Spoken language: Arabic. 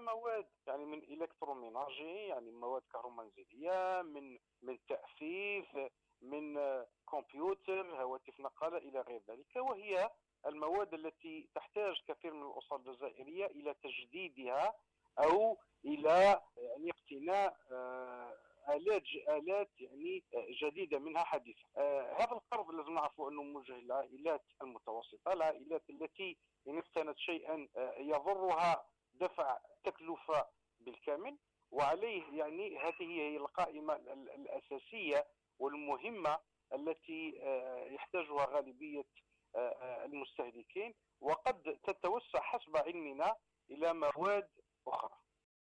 مواد يعني من الكتروميناجي، يعني مواد كهرومنزليه، من تأفيف، من كمبيوتر، هواتف نقاله الى غير ذلك. وهي المواد التي تحتاج كثير من الاسر الجزائريه الى تجديدها او الى يعني اقتناء آلات يعني جديدة منها حديثة. هذا القرض لازم نعرفوا أنه موجه للعائلات المتوسطة، العائلات التي إن اقتنت شيئا يضرها دفع تكلفة بالكامل، وعليه يعني هذه هي القائمة الأساسية والمهمة التي يحتاجها غالبية المستهلكين، وقد تتوسع حسب علمنا إلى مواد أخرى.